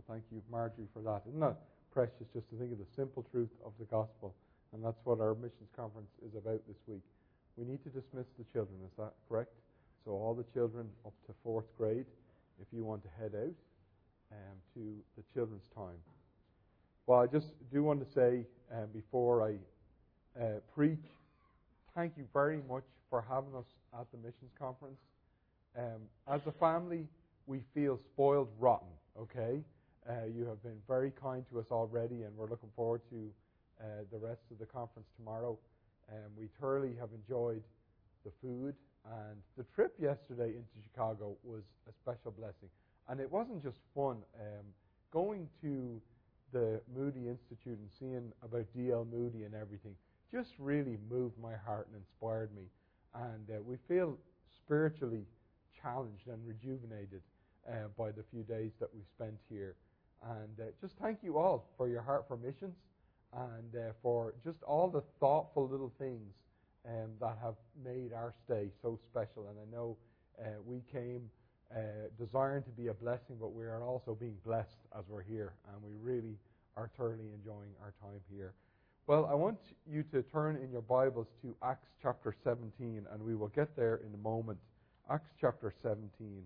Thank you, Marjorie, for that. Isn't that precious just to think of the simple truth of the gospel? And that's what our missions conference is about this week. We need to dismiss the children, is that correct? So all the children up to 4th grade, if you want to head out to the children's time. Well, I just do want to say before I preach, thank you very much for having us at the missions conference. As a family, we feel spoiled rotten, okay? You have been very kind to us already, and we're looking forward to the rest of the conference tomorrow. We thoroughly have enjoyed the food, and the trip yesterday into Chicago was a special blessing. And it wasn't just fun. Going to the Moody Institute and seeing about D.L. Moody and everything just really moved my heart and inspired me. And we feel spiritually challenged and rejuvenated by the few days that we've spent here. And just thank you all for your heart for missions and for just all the thoughtful little things that have made our stay so special. And I know we came desiring to be a blessing, but we are also being blessed as we're here. And we really are thoroughly enjoying our time here. Well, I want you to turn in your Bibles to Acts chapter 17, and we will get there in a moment. Acts chapter 17.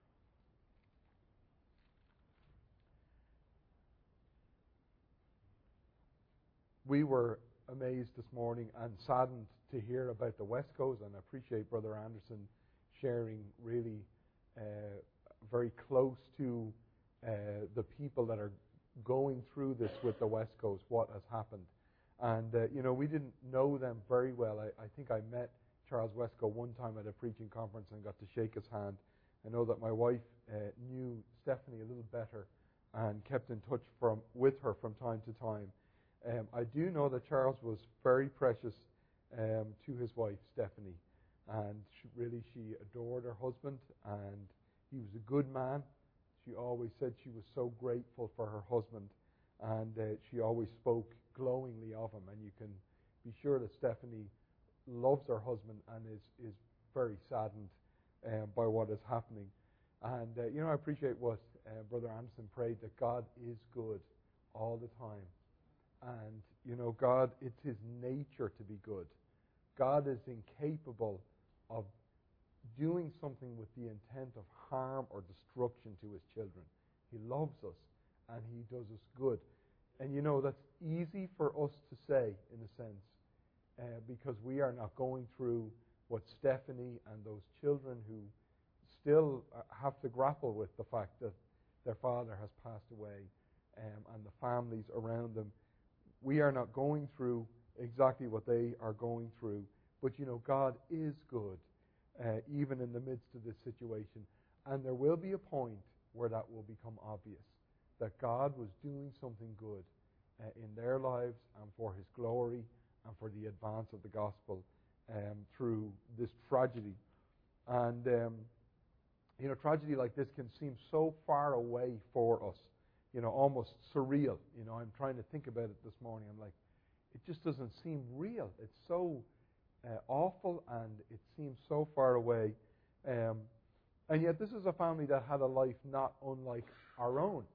We were amazed this morning and saddened to hear about the Wescos, and I appreciate Brother Anderson sharing really very close to the people that are going through this with the Wescos, what has happened. And, we didn't know them very well. I think I met Charles Wesco one time at a preaching conference and got to shake his hand. I know that my wife knew Stephanie a little better and kept in touch with her from time to time. I do know that Charles was very precious to his wife, Stephanie. And she adored her husband, and he was a good man. She always said she was so grateful for her husband, and she always spoke glowingly of him. And you can be sure that Stephanie loves her husband and is very saddened by what is happening. And, I appreciate what Brother Anderson prayed, that God is good all the time. And, God, it's His nature to be good. God is incapable of doing something with the intent of harm or destruction to His children. He loves us, and He does us good. And, that's easy for us to say, in a sense, because we are not going through what Stephanie and those children who still have to grapple with the fact that their father has passed away and the families around them. We are not going through exactly what they are going through. But, God is good, even in the midst of this situation. And there will be a point where that will become obvious, that God was doing something good in their lives and for His glory and for the advance of the gospel through this tragedy. And, tragedy like this can seem so far away for us, almost surreal. I'm trying to think about it this morning. I'm like, it just doesn't seem real. It's so awful, and it seems so far away. And yet this is a family that had a life not unlike our own,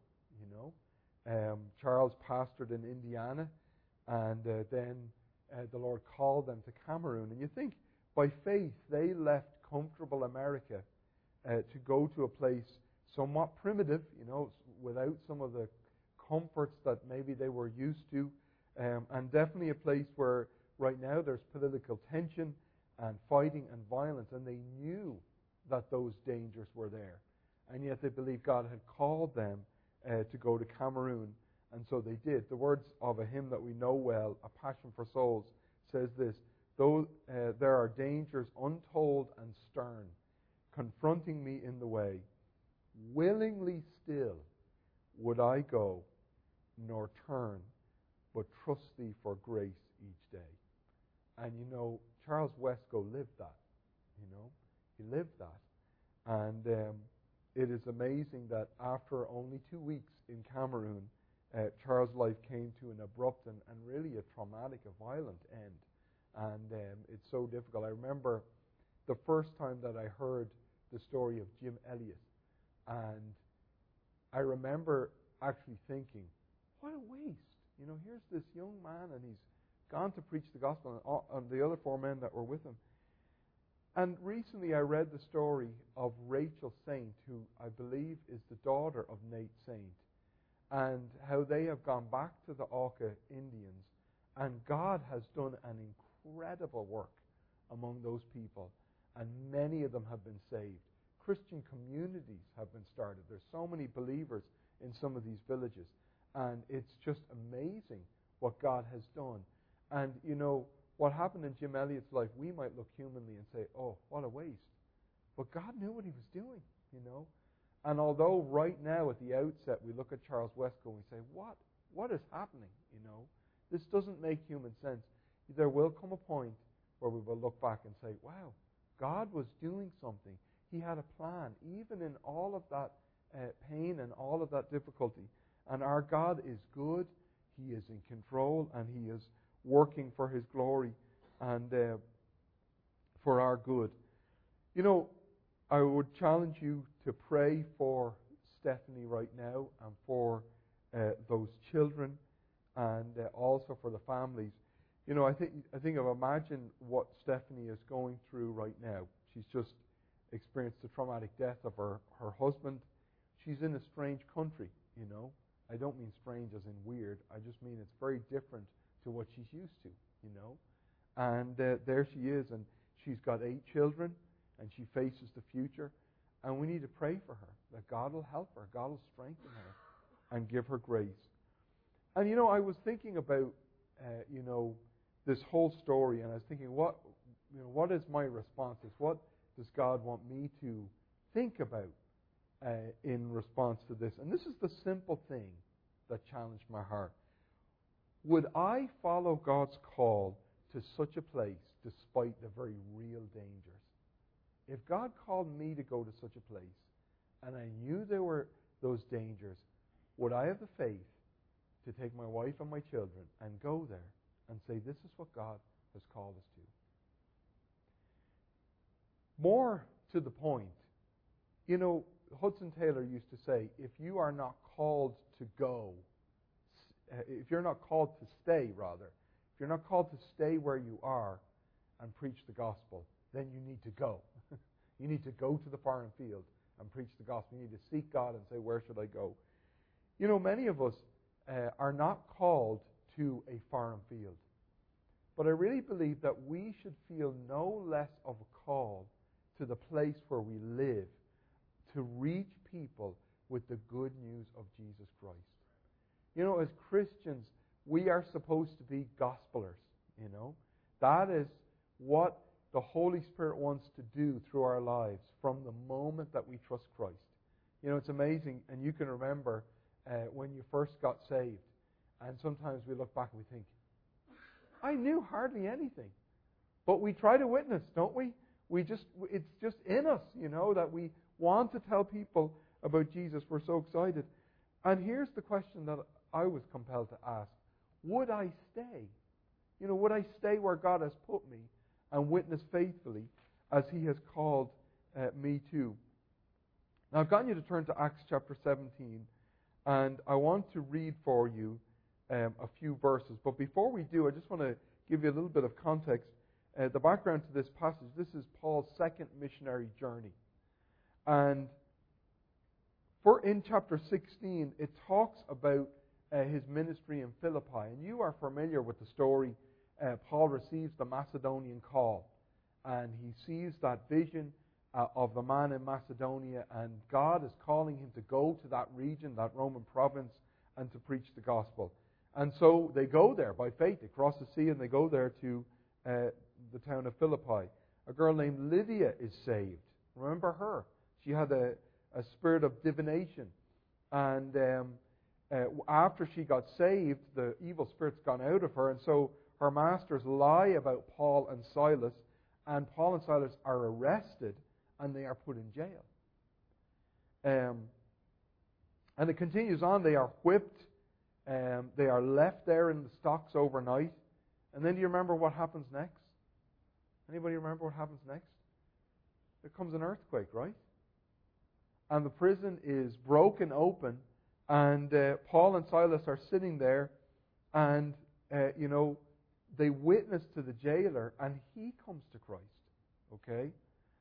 Charles pastored in Indiana, and then the Lord called them to Cameroon. And you think, by faith, they left comfortable America to go to a place somewhat primitive, without some of the comforts that maybe they were used to, and definitely a place where right now there's political tension and fighting and violence, and they knew that those dangers were there. And yet they believed God had called them to go to Cameroon, and so they did. The words of a hymn that we know well, A Passion for Souls, says this: though there are dangers untold and stern confronting me in the way, willingly still would I go, nor turn, but trust Thee for grace each day. And Charles Wesco lived that. He lived that. And it is amazing that after only 2 weeks in Cameroon, Charles' life came to an abrupt and really a traumatic, a violent end. And it's so difficult. I remember the first time that I heard the story of Jim Elliot. And I remember actually thinking, what a waste. Here's this young man and he's gone to preach the gospel, and the other 4 men that were with him. And recently I read the story of Rachel Saint, who I believe is the daughter of Nate Saint, and how they have gone back to the Auca Indians, and God has done an incredible work among those people, and many of them have been saved. Christian communities have been started. There's so many believers in some of these villages, and it's just amazing what God has done. And what happened in Jim Elliot's life, we might look humanly and say, oh, what a waste. But God knew what he was doing, And although right now at the outset we look at Charles Wesco and we say, what is happening, This doesn't make human sense. There will come a point where we will look back and say, wow, God was doing something. He had a plan, even in all of that pain and all of that difficulty. And our God is good. He is in control, and He is working for His glory and for our good. I would challenge you to pray for Stephanie right now and for those children, and also for the families. I think I've imagined what Stephanie is going through right now. She's just experienced the traumatic death of her husband. She's in a strange country, I don't mean strange as in weird. I just mean it's very different to what she's used to, And there she is, and she's got 8 children, and she faces the future. And we need to pray for her, that God will help her, God will strengthen her, and give her grace. And I was thinking about, this whole story, and I was thinking, what is my response? What does God want me to think about in response to this? And this is the simple thing that challenged my heart. Would I follow God's call to such a place despite the very real dangers? If God called me to go to such a place, and I knew there were those dangers, would I have the faith to take my wife and my children and go there and say, this is what God has called us to? More to the point, Hudson Taylor used to say, if you are not called to go, if you're not called to stay, rather, if you're not called to stay where you are and preach the gospel, then you need to go. You need to go to the foreign field and preach the gospel. You need to seek God and say, where should I go? Many of us are not called to a foreign field. But I really believe that we should feel no less of a call to the place where we live to reach people with the good news of Jesus Christ. As Christians, we are supposed to be gospelers, That is what the Holy Spirit wants to do through our lives from the moment that we trust Christ. It's amazing, and you can remember when you first got saved, and sometimes we look back and we think, I knew hardly anything. But we try to witness, don't we? It's just in us, that we want to tell people about Jesus. We're so excited. And here's the question that I was compelled to ask. Would I stay? Would I stay where God has put me and witness faithfully as He has called me to? Now, I've gotten you to turn to Acts chapter 17, and I want to read for you a few verses. But before we do, I just want to give you a little bit of context. The background to this passage, this is Paul's second missionary journey. And in chapter 16, it talks about his ministry in Philippi. And you are familiar with the story. Paul receives the Macedonian call, and he sees that vision of the man in Macedonia, and God is calling him to go to that region, that Roman province, and to preach the gospel. And so they go there by faith. They cross the sea and they go there to the town of Philippi. A girl named Lydia is saved. Remember her? She had a spirit of divination. And after she got saved, the evil spirit's gone out of her. And so her masters lie about Paul and Silas. And Paul and Silas are arrested and they are put in jail. And it continues on. They are whipped. They are left there in the stocks overnight. And then do you remember what happens next? Anybody remember what happens next? There comes an earthquake, right? And the prison is broken open, And Paul and Silas are sitting there, and, they witness to the jailer, and he comes to Christ. Okay?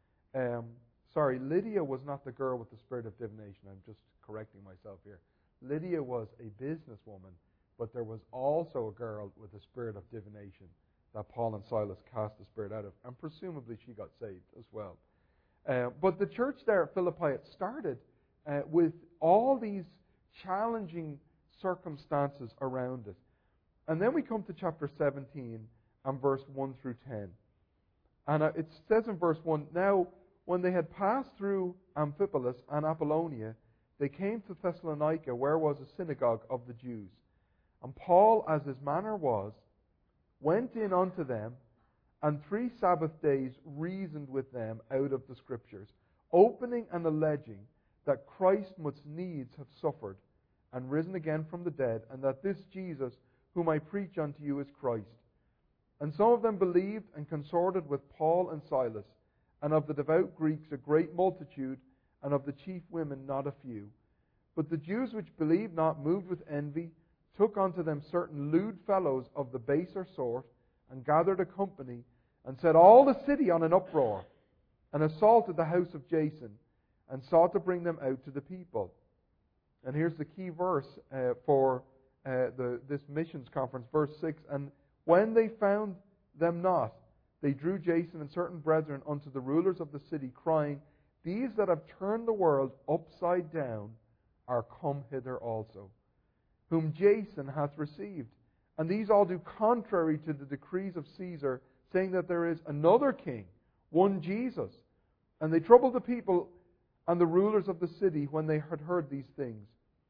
Lydia was not the girl with the spirit of divination. I'm just correcting myself here. Lydia was a businesswoman, but there was also a girl with a spirit of divination that Paul and Silas cast the spirit out of, and presumably she got saved as well. But the church there at Philippi, it started with all these challenging circumstances around it. And then we come to chapter 17 and verse 1 through 10. And it says in verse 1, "Now, when they had passed through Amphipolis and Apollonia, they came to Thessalonica, where was a synagogue of the Jews. And Paul, as his manner was, went in unto them, and 3 Sabbath days reasoned with them out of the Scriptures, opening and alleging that Christ must needs have suffered, and risen again from the dead, and that this Jesus, whom I preach unto you, is Christ. And some of them believed and consorted with Paul and Silas, and of the devout Greeks a great multitude, and of the chief women not a few. But the Jews which believed not, moved with envy, took unto them certain lewd fellows of the baser sort, and gathered a company, and set all the city on an uproar, and assaulted the house of Jason, and sought to bring them out to the people." And here's the key verse for this missions conference, verse 6. "And when they found them not, they drew Jason and certain brethren unto the rulers of the city, crying, These that have turned the world upside down are come hither also, whom Jason hath received. And these all do contrary to the decrees of Caesar, saying that there is another king, one Jesus. And they troubled the people and the rulers of the city when they had heard these things.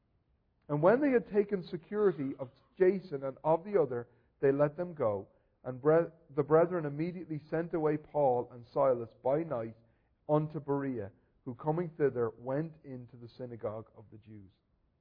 And when they had taken security of Jason and of the other, they let them go. And the brethren immediately sent away Paul and Silas by night unto Berea, who coming thither went into the synagogue of the Jews."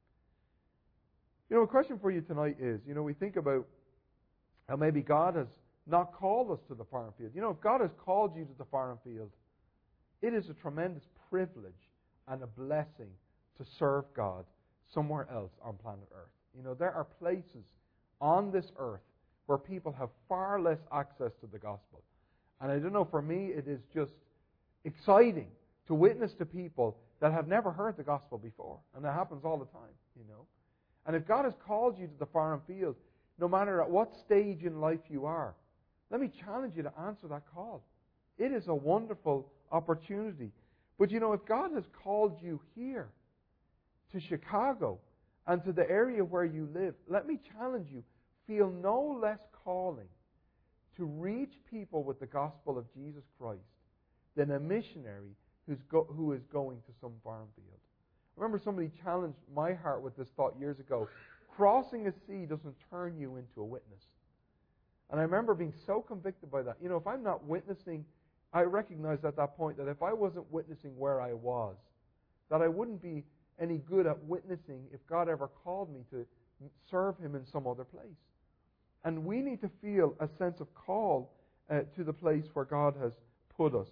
A question for you tonight is, we think about how maybe God has not called us to the farm field. If God has called you to the farm field, it is a tremendous privilege and a blessing to serve God somewhere else on planet Earth. There are places on this earth where people have far less access to the gospel. And I don't know, for me, it is just exciting to witness to people that have never heard the gospel before. And that happens all the time, And if God has called you to the farm field, no matter at what stage in life you are, let me challenge you to answer that call. It is a wonderful opportunity. But if God has called you here to Chicago and to the area where you live, let me challenge you, feel no less calling to reach people with the gospel of Jesus Christ than a missionary who is going to some farm field. I remember somebody challenged my heart with this thought years ago. Crossing a sea doesn't turn you into a witness. And I remember being so convicted by that. If I'm not witnessing, I recognized at that point that if I wasn't witnessing where I was, that I wouldn't be any good at witnessing if God ever called me to serve Him in some other place. And we need to feel a sense of call to the place where God has put us.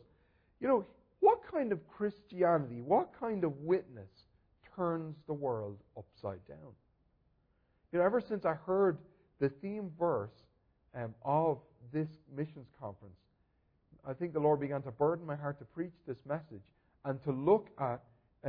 What kind of Christianity, what kind of witness turns the world upside down? Ever since I heard the theme verse of this missions conference, I think the Lord began to burden my heart to preach this message and to look at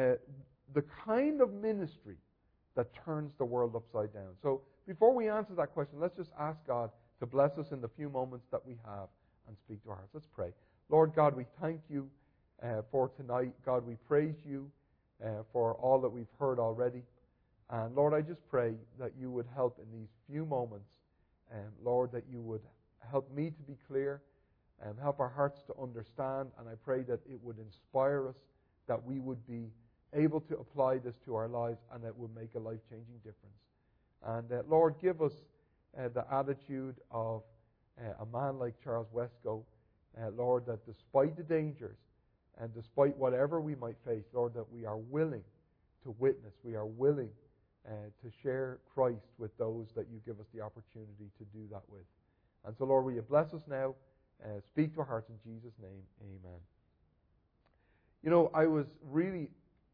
the kind of ministry that turns the world upside down. So before we answer that question, let's just ask God to bless us in the few moments that we have and speak to our hearts. Let's pray. Lord God, we thank you for tonight. God, we praise you for all that we've heard already. And Lord, I just pray that you would help in these few moments. Lord, that you would help me to be clear and help our hearts to understand. And I pray that it would inspire us, that we would be able to apply this to our lives and that would make a life-changing difference. And Lord, give us the attitude of a man like Charles Wesco, Lord, that despite the dangers and despite whatever we might face, Lord, that we are willing to witness, we are willing to share Christ with those that you give us the opportunity to do that with. And so, Lord, will you bless us now? Speak to our hearts in Jesus' name. Amen. I was really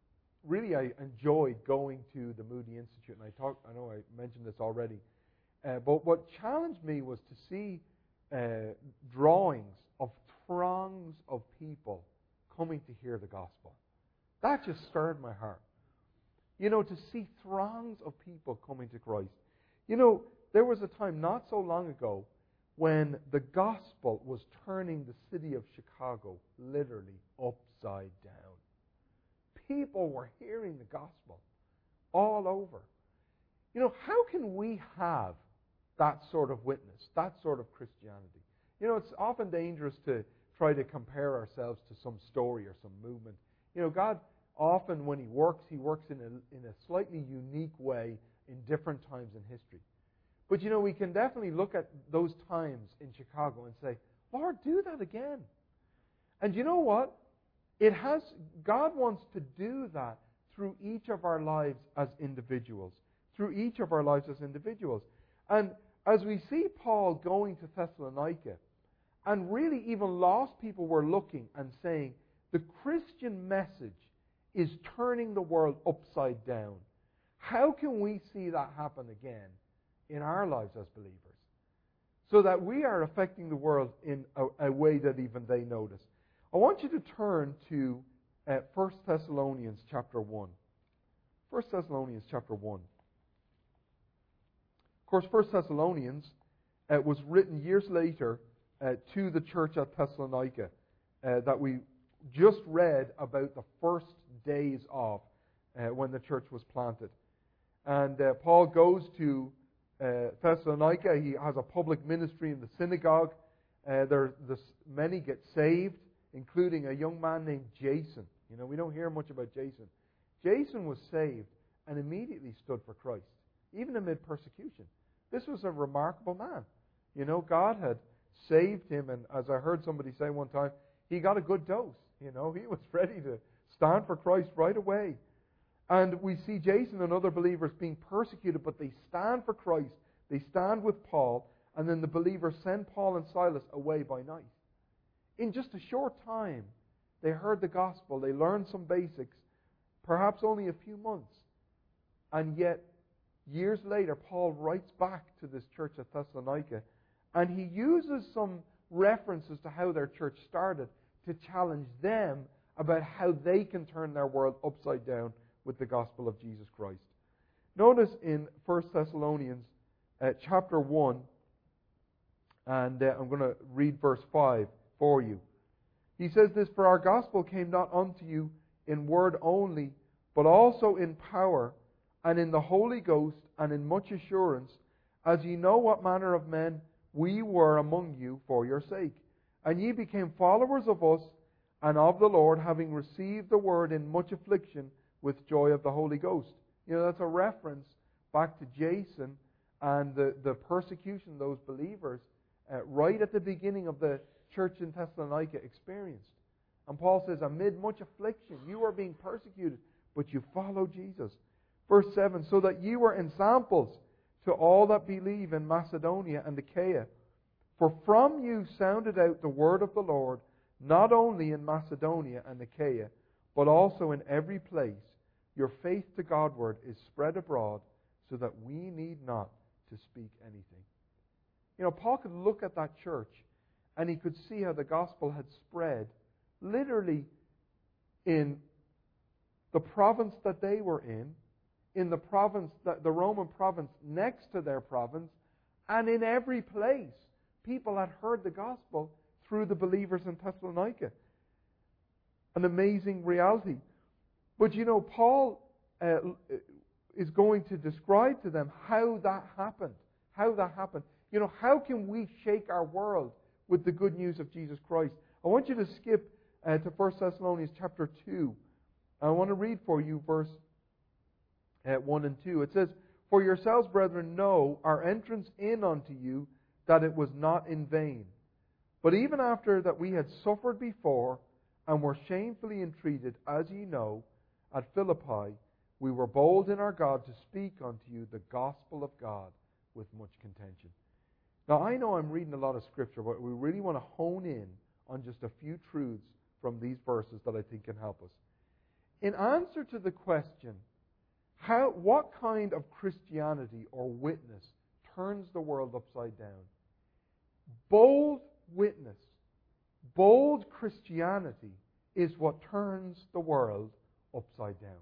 really I enjoyed going to the Moody Institute, and I know I mentioned this already, but what challenged me was to see drawings of throngs of people coming to hear the gospel. That just stirred my heart. You know, to see throngs of people coming to Christ. You know, there was a time not so long ago when the gospel was turning the city of Chicago literally upside down. People were hearing the gospel all over. You know, how can we have that sort of witness, that sort of Christianity? You know, it's often dangerous to try to compare ourselves to some story or some movement. You know, God often, when He works in a slightly unique way in different times in history. But, you know, we can definitely look at those times in Chicago and say, Lord, do that again. And you know what? God wants to do that through each of our lives as individuals. Through each of our lives as individuals. And as we see Paul going to Thessalonica, and really even lost people were looking and saying, the Christian message is turning the world upside down. How can we see that happen again in our lives as believers? So that we are affecting the world in a way that even they notice. I want you to turn to 1 Thessalonians chapter 1. 1 Thessalonians chapter 1. Of course, 1 Thessalonians was written years later to the church at Thessalonica that we just read about the first days of when the church was planted. And Paul goes to Thessalonica. He has a public ministry in the synagogue. Many get saved, including a young man named Jason. You know, we don't hear much about Jason. Jason was saved and immediately stood for Christ, even amid persecution. This was a remarkable man. You know, God had saved him, and as I heard somebody say one time, he got a good dose. You know, he was ready to stand for Christ right away. And we see Jason and other believers being persecuted, but they stand for Christ. They stand with Paul, and then the believers send Paul and Silas away by night. In just a short time, they heard the gospel. They learned some basics, perhaps only a few months. And yet, years later, Paul writes back to this church at Thessalonica, and he uses some references to how their church started to challenge them about how they can turn their world upside down with the gospel of Jesus Christ. Notice in 1 Thessalonians chapter 1, and I'm going to read verse 5 for you. He says this, "For our gospel came not unto you in word only, but also in power, and in the Holy Ghost, and in much assurance, as ye know what manner of men we were among you for your sake. And ye became followers of us and of the Lord, having received the word in much affliction with joy of the Holy Ghost." You know, that's a reference back to Jason and the persecution those believers right at the beginning of the church in Thessalonica experienced. And Paul says, amid much affliction, you are being persecuted, but you follow Jesus. Verse 7, "So that ye were ensamples to all that believe in Macedonia and Achaia. For from you sounded out the word of the Lord, not only in Macedonia and Achaia, but also in every place. Your faith to Godward is spread abroad, so that we need not to speak anything." You know, Paul could look at that church, and he could see how the gospel had spread literally in the province that they were in the province, the Roman province next to their province, and in every place. People had heard the gospel through the believers in Thessalonica. An amazing reality. But you know, Paul is going to describe to them how that happened. How that happened. You know, how can we shake our world with the good news of Jesus Christ? I want you to skip to 1 Thessalonians chapter 2. I want to read for you verse 1 and 2. It says, "For yourselves, brethren, know our entrance in unto you, that it was not in vain. But even after that we had suffered before, and were shamefully entreated, as ye know, at Philippi, we were bold in our God to speak unto you the gospel of God with much contention." Now, I know I'm reading a lot of Scripture, but we really want to hone in on just a few truths from these verses that I think can help us. in answer to the question, what kind of Christianity or witness turns the world upside down? Bold witness, bold Christianity is what turns the world upside down.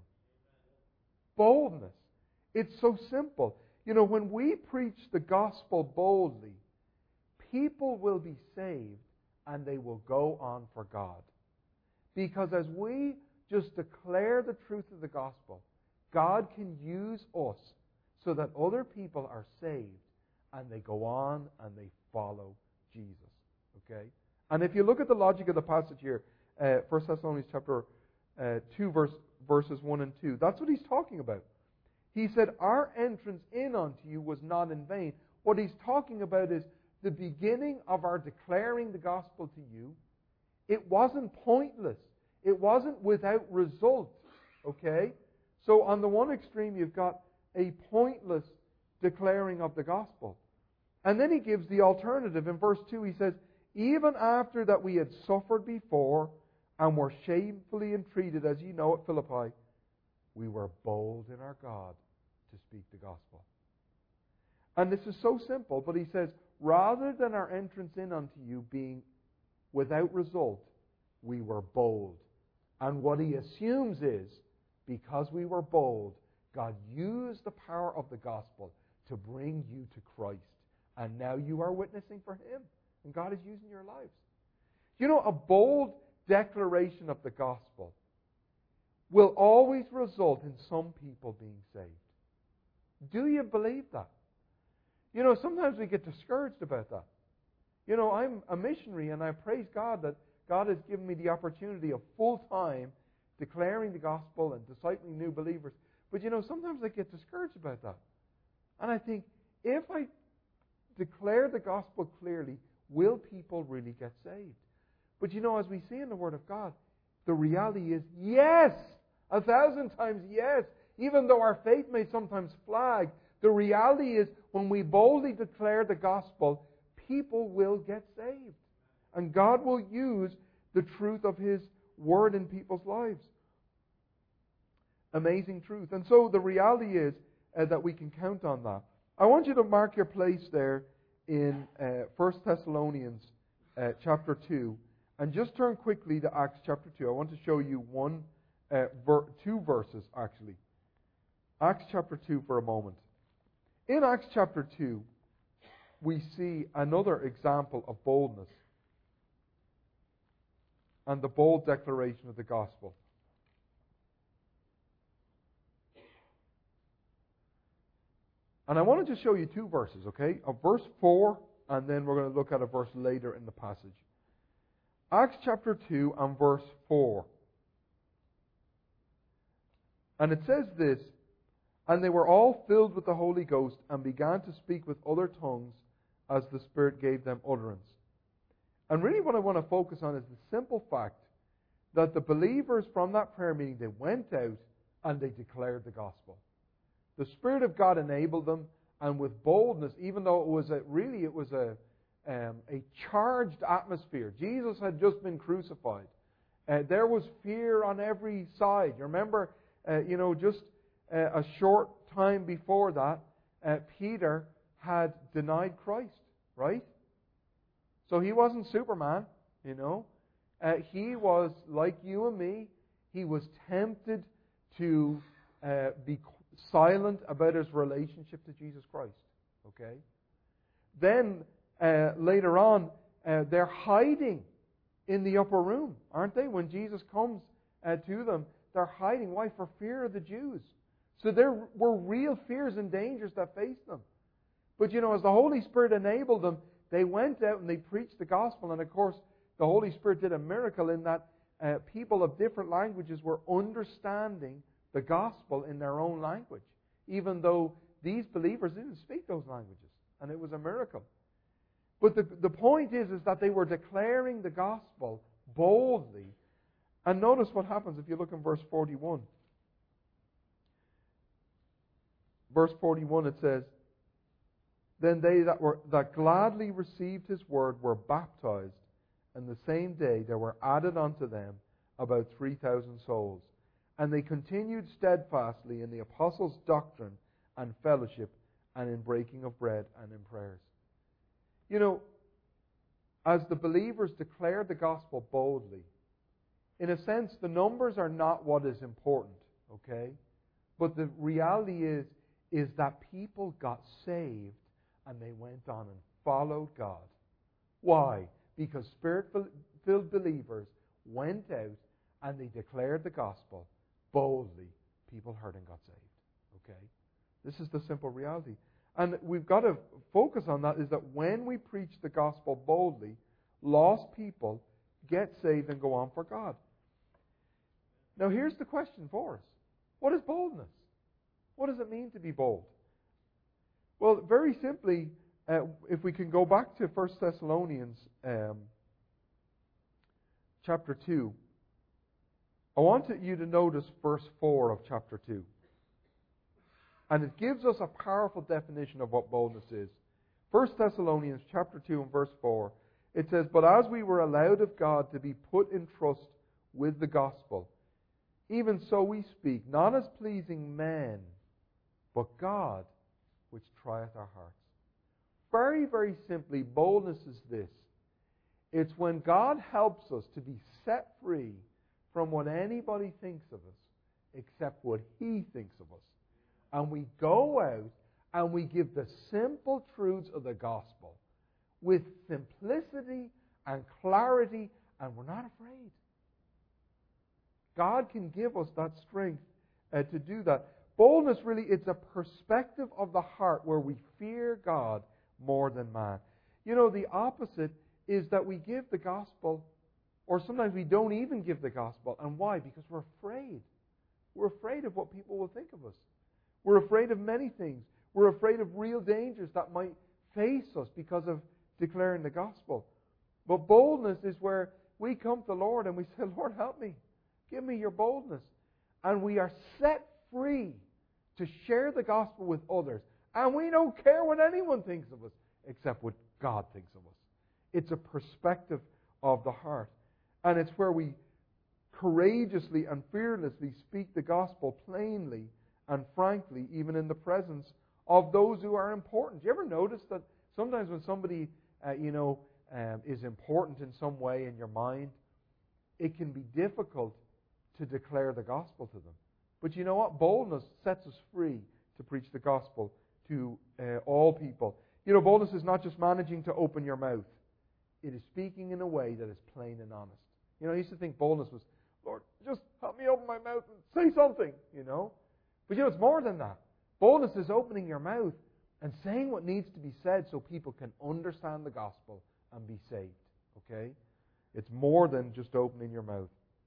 Boldness. It's so simple. You know, when we preach the gospel boldly, people will be saved and they will go on for God. Because as we just declare the truth of the gospel, God can use us so that other people are saved and they go on and they follow Jesus. Okay? And if you look at the logic of the passage here, 1 Thessalonians chapter 2, verses 1 and 2, that's what he's talking about. He said, our entrance in unto you was not in vain. What he's talking about is the beginning of our declaring the gospel to you. It wasn't pointless. It wasn't without result. Okay? So on the one extreme, you've got a pointless declaring of the gospel. And then he gives the alternative. In verse 2, he says, even after that we had suffered before and were shamefully entreated, as ye know at Philippi, we were bold in our God to speak the gospel. And this is so simple, but he says, rather than our entrance in unto you being without result, we were bold. And what he assumes is, because we were bold, God used the power of the gospel to bring you to Christ. And now you are witnessing for Him. And God is using your lives. You know, a bold declaration of the gospel will always result in some people being saved. Do you believe that? You know, sometimes we get discouraged about that. You know, I'm a missionary and I praise God that God has given me the opportunity of full-time declaring the gospel and discipling new believers. But you know, sometimes I get discouraged about that. And I think, if I declare the gospel clearly, will people really get saved? But you know, as we see in the Word of God, the reality is yes! 1,000 times yes! Even though our faith may sometimes flag, the reality is when we boldly declare the gospel, people will get saved. And God will use the truth of His Word in people's lives. Amazing truth. And so the reality is that we can count on that. I want you to mark your place there in 1 Thessalonians chapter 2. And just turn quickly to Acts chapter 2. I want to show you two verses actually. Acts chapter 2 for a moment. In Acts chapter 2, we see another example of boldness and the bold declaration of the gospel. And I wanted to show you two verses, okay? A verse 4, and then we're going to look at a verse later in the passage. Acts chapter 2 and verse 4. And it says this, and they were all filled with the Holy Ghost and began to speak with other tongues as the Spirit gave them utterance. And really what I want to focus on is the simple fact that the believers from that prayer meeting, they went out and they declared the gospel. The Spirit of God enabled them, and with boldness, even though it was a charged atmosphere. Jesus had just been crucified. There was fear on every side. You remember, just a short time before that, Peter had denied Christ, right? So he wasn't Superman, you know. He was like you and me. He was tempted to be silent about his relationship to Jesus Christ. Okay? Then, later on, they're hiding in the upper room, aren't they? When Jesus comes to them, they're hiding. Why? For fear of the Jews. So there were real fears and dangers that faced them. But, you know, as the Holy Spirit enabled them, they went out and they preached the gospel. And, of course, the Holy Spirit did a miracle in that people of different languages were understanding the gospel in their own language, even though these believers didn't speak those languages. And it was a miracle. But the point is that they were declaring the gospel boldly. And notice what happens if you look in verse 41. Verse 41, it says, then they that gladly received His word were baptized, and the same day there were added unto them about 3,000 souls. And they continued steadfastly in the apostles' doctrine and fellowship, and in breaking of bread and in prayers. You know, as the believers declared the gospel boldly, in a sense, the numbers are not what is important, okay? But the reality is that people got saved and they went on and followed God. Why? Because Spirit-filled believers went out and they declared the gospel boldly. People heard and got saved, okay? This is the simple reality. And we've got to focus on that, is that when we preach the gospel boldly, lost people get saved and go on for God. Now here's the question for us. What is boldness? What does it mean to be bold? Well, very simply, if we can go back to 1 Thessalonians chapter 2, I want you to notice verse 4 of chapter 2. And it gives us a powerful definition of what boldness is. 1 Thessalonians chapter 2 and verse 4, it says, "But as we were allowed of God to be put in trust with the gospel, even so we speak, not as pleasing men, but God, which trieth our hearts." Very, very simply, boldness is this. It's when God helps us to be set free from what anybody thinks of us, except what He thinks of us. And we go out and we give the simple truths of the gospel with simplicity and clarity, and we're not afraid. God can give us that strength to do that. Boldness, really, it's a perspective of the heart where we fear God more than man. You know, the opposite is that we give the gospel, or sometimes we don't even give the gospel. And why? Because we're afraid. We're afraid of what people will think of us. We're afraid of many things. We're afraid of real dangers that might face us because of declaring the gospel. But boldness is where we come to the Lord and we say, "Lord, help me. Give me your boldness." And we are set free to share the gospel with others. And we don't care what anyone thinks of us, except what God thinks of us. It's a perspective of the heart. And it's where we courageously and fearlessly speak the gospel plainly and frankly, even in the presence of those who are important. Do you ever notice that sometimes when somebody, is important in some way in your mind, it can be difficult to declare the gospel to them. But you know what? Boldness sets us free to preach the gospel to all people. You know, boldness is not just managing to open your mouth. It is speaking in a way that is plain and honest. You know, I used to think boldness was, "Lord, just help me open my mouth and say something," you know. But you know, it's more than that. Boldness is opening your mouth and saying what needs to be said so people can understand the gospel and be saved. Okay? It's more than just opening your mouth.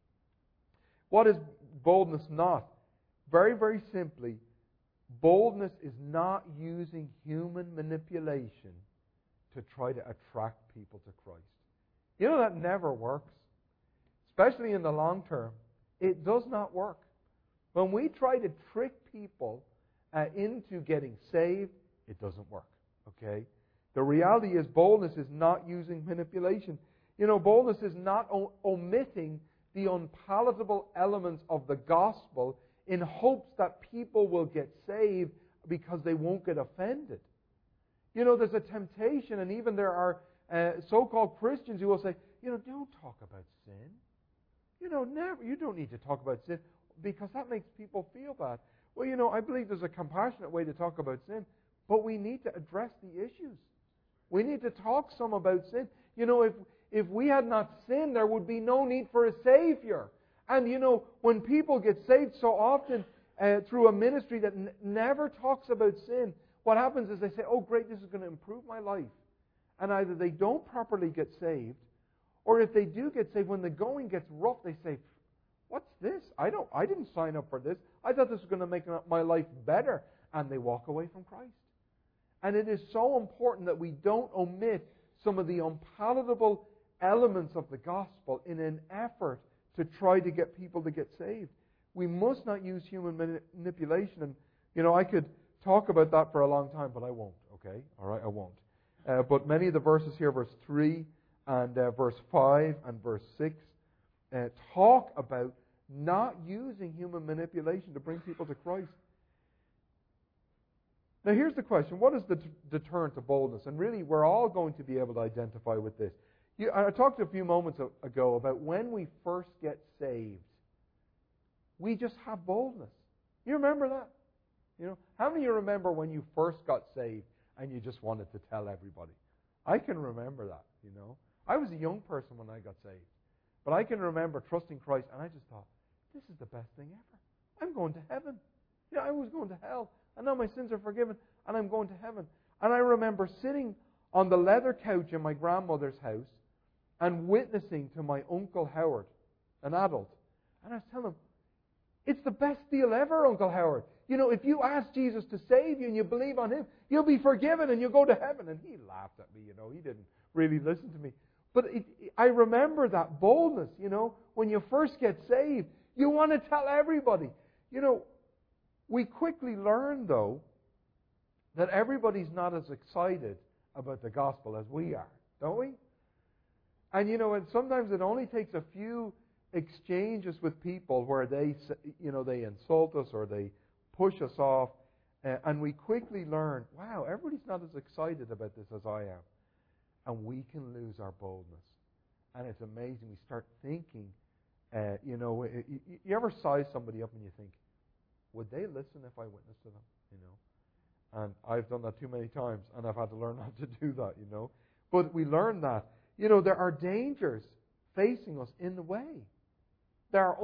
What is boldness not? Very, very simply, boldness is not using human manipulation to try to attract people to Christ. You know, that never works. Especially in the long term. It does not work. When we try to trick people into getting saved, it doesn't work. Okay? The reality is boldness is not using manipulation. You know, boldness is not omitting the unpalatable elements of the gospel in hopes that people will get saved because they won't get offended. You know, there's a temptation, and even there are so-called Christians who will say, you know, don't talk about sin. You know, never. You don't need to talk about sin because that makes people feel bad. Well, you know, I believe there's a compassionate way to talk about sin, but we need to address the issues. We need to talk some about sin. You know, if we had not sinned, there would be no need for a Savior. And, you know, when people get saved so often through a ministry that never talks about sin, what happens is they say, oh, great, this is going to improve my life. And either they don't properly get saved, or if they do get saved, when the going gets rough, they say, what's this? I didn't sign up for this. I thought this was going to make my life better. And they walk away from Christ. And it is so important that we don't omit some of the unpalatable elements of the gospel in an effort to try to get people to get saved. We must not use human manipulation. And, you know, I could talk about that for a long time, but I won't, okay? All right, I won't. But many of the verses here, verse 3 and verse 5 and verse 6, talk about not using human manipulation to bring people to Christ. Now here's the question. What is the deterrent to boldness? And really, we're all going to be able to identify with this. I talked a few moments ago about when we first get saved. We just have boldness. You remember that? You know, how many of you remember when you first got saved and you just wanted to tell everybody? I can remember that, you know. I was a young person when I got saved. But I can remember trusting Christ, and I just thought, this is the best thing ever. I'm going to heaven. You know, I was going to hell, and now my sins are forgiven, and I'm going to heaven. And I remember sitting on the leather couch in my grandmother's house and witnessing to my Uncle Howard, an adult. And I was telling him, it's the best deal ever, Uncle Howard. You know, if you ask Jesus to save you and you believe on Him, you'll be forgiven and you'll go to heaven. And he laughed at me, you know. He didn't really listen to me. But I remember that boldness, you know. When you first get saved, you want to tell everybody. You know, we quickly learn, though, that everybody's not as excited about the gospel as we are, don't we? And, you know, and sometimes it only takes a few exchanges with people where they, you know, they insult us or they push us off, and we quickly learn, wow, everybody's not as excited about this as I am. And we can lose our boldness. And it's amazing. We start thinking, you know, you ever size somebody up and you think, would they listen if I witnessed to them? You know, and I've done that too many times, and I've had to learn not to do that, you know. But we learn that, you know, there are dangers facing us in the way. There are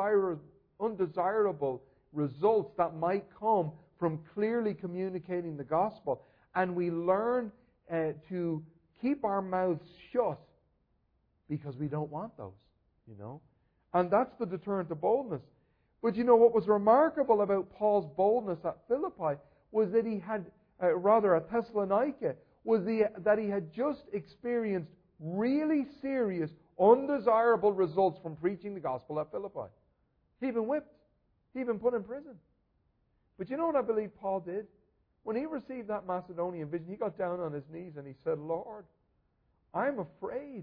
undesirable results that might come from clearly communicating the gospel. And we learn to keep our mouths shut because we don't want those, you know. And that's the deterrent to boldness. But you know what was remarkable about Paul's boldness at Philippi was that he had, at Thessalonica, was that he had just experienced really serious, undesirable results from preaching the gospel at Philippi. He'd been whipped. He'd been put in prison. But you know what I believe Paul did? When he received that Macedonian vision, he got down on his knees and he said, Lord, I'm afraid.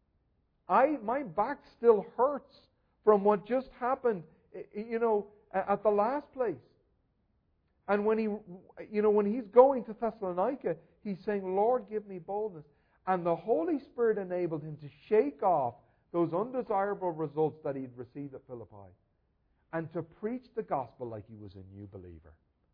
My back still hurts from what just happened, you know, at the last place. And when he's going to Thessalonica, he's saying, Lord, give me boldness. And the Holy Spirit enabled him to shake off those undesirable results that he'd received at Philippi and to preach the gospel like he was a new believer.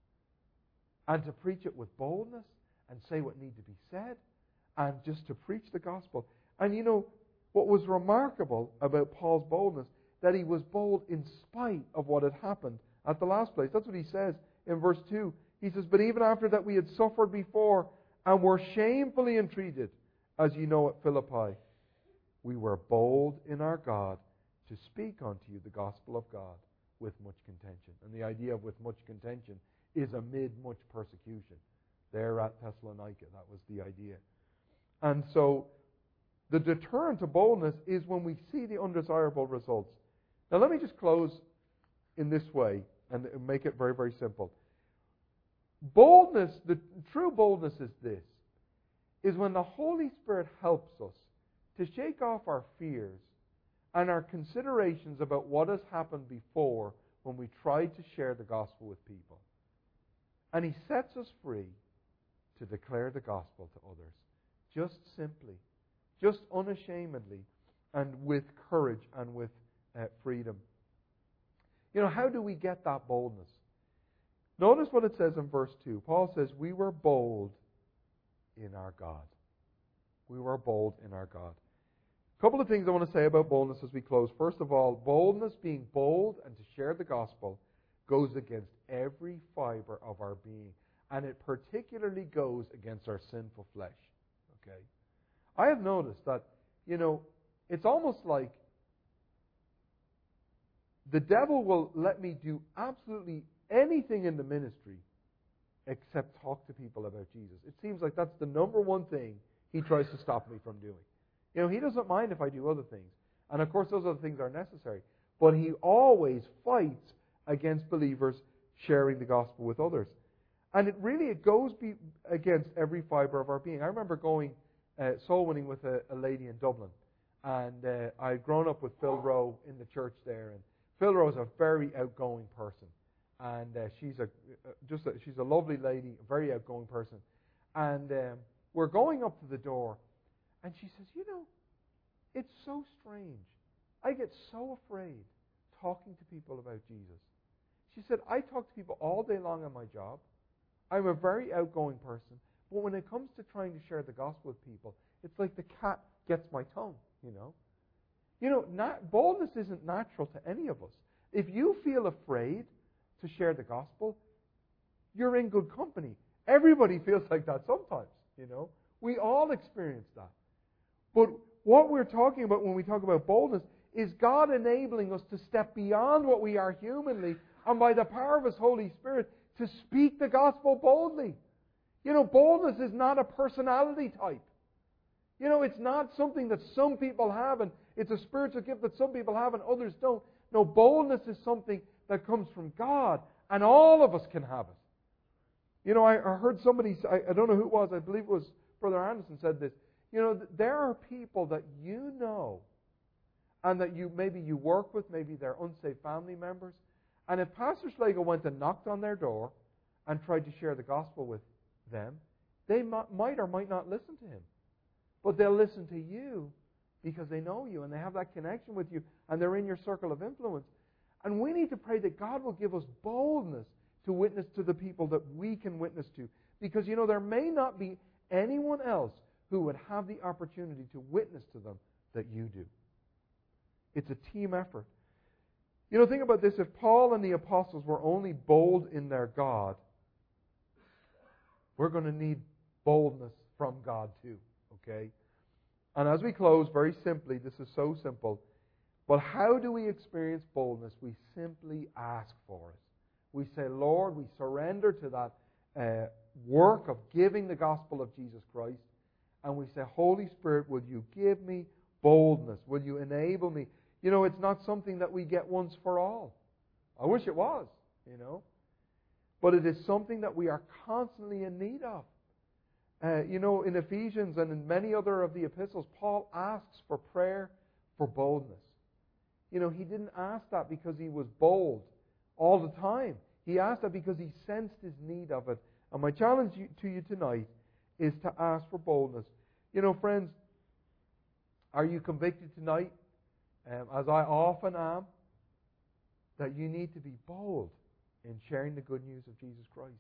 And to preach it with boldness and say what needed to be said and just to preach the gospel. And you know, what was remarkable about Paul's boldness, that he was bold in spite of what had happened at the last place. That's what he says in verse 2. He says, but even after that we had suffered before and were shamefully entreated, as you know at Philippi, we were bold in our God to speak unto you the gospel of God with much contention. And the idea of with much contention is amid much persecution. There at Thessalonica, that was the idea. And so the deterrent to boldness is when we see the undesirable results. Now let me just close in this way and make it very, very simple. Boldness, the true boldness is this, is when the Holy Spirit helps us to shake off our fears and our considerations about what has happened before when we tried to share the gospel with people. And He sets us free to declare the gospel to others. Just simply, just unashamedly, and with courage and with freedom. You know, how do we get that boldness? Notice what it says in verse 2. Paul says, we were bold in our God. We were bold in our God. A couple of things I want to say about boldness as we close. First of all, boldness, being bold and to share the gospel, goes against every fiber of our being. And it particularly goes against our sinful flesh. Okay? I have noticed that, you know, it's almost like the devil will let me do absolutely anything in the ministry except talk to people about Jesus. It seems like that's the number one thing he tries to stop me from doing. You know, he doesn't mind if I do other things. And of course those other things are necessary. But he always fights against believers sharing the gospel with others. And it goes against every fiber of our being. I remember going soul winning with a lady in Dublin. And I had grown up with Phil Rowe in the church there. And Philro is a very outgoing person, and she's a lovely lady, a very outgoing person. And we're going up to the door, and she says, "You know, it's so strange. I get so afraid talking to people about Jesus." She said, "I talk to people all day long on my job. I'm a very outgoing person, but when it comes to trying to share the gospel with people, it's like the cat gets my tongue, you know." Boldness isn't natural to any of us. If you feel afraid to share the gospel, you're in good company. Everybody feels like that sometimes, you know. We all experience that. But what we're talking about when we talk about boldness is God enabling us to step beyond what we are humanly, and by the power of His Holy Spirit, to speak the gospel boldly. You know, boldness is not a personality type. You know, it's not something that some people have, and it's a spiritual gift that some people have and others don't. No, boldness is something that comes from God, and all of us can have it. You know, I heard somebody, I don't know who it was, I believe it was Brother Anderson said this. You know, there are people that you know, and that maybe you work with, maybe they're unsaved family members, and if Pastor Schlegel went and knocked on their door and tried to share the gospel with them, they might or might not listen to him. But they'll listen to you because they know you and they have that connection with you and they're in your circle of influence. And we need to pray that God will give us boldness to witness to the people that we can witness to. Because, you know, there may not be anyone else who would have the opportunity to witness to them that you do. It's a team effort. You know, think about this. If Paul and the apostles were only bold in their God, we're going to need boldness from God too. Okay? And as we close, very simply, this is so simple, but how do we experience boldness? We simply ask for it. We say, Lord, we surrender to that work of giving the gospel of Jesus Christ, and we say, Holy Spirit, will you give me boldness? Will you enable me? You know, it's not something that we get once for all. I wish it was, you know. But it is something that we are constantly in need of. You know, in Ephesians and in many other of the epistles, Paul asks for prayer for boldness. You know, he didn't ask that because he was bold all the time. He asked that because he sensed his need of it. And my challenge to you tonight is to ask for boldness. You know, friends, are you convicted tonight, as I often am, that you need to be bold in sharing the good news of Jesus Christ?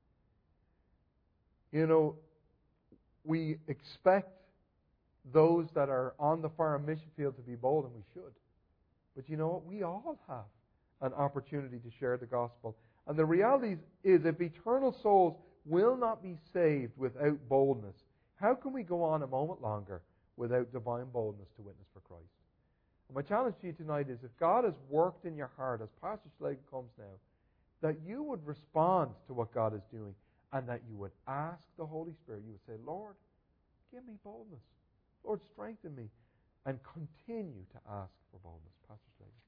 You know, we expect those that are on the foreign mission field to be bold, and we should. But you know what? We all have an opportunity to share the gospel. And the reality is, if eternal souls will not be saved without boldness, how can we go on a moment longer without divine boldness to witness for Christ? And my challenge to you tonight is, if God has worked in your heart as Pastor Schlegel comes now, that you would respond to what God is doing, and that you would ask the Holy Spirit. You would say, Lord, give me boldness. Lord, strengthen me. And continue to ask for boldness. Pastor Schlegel.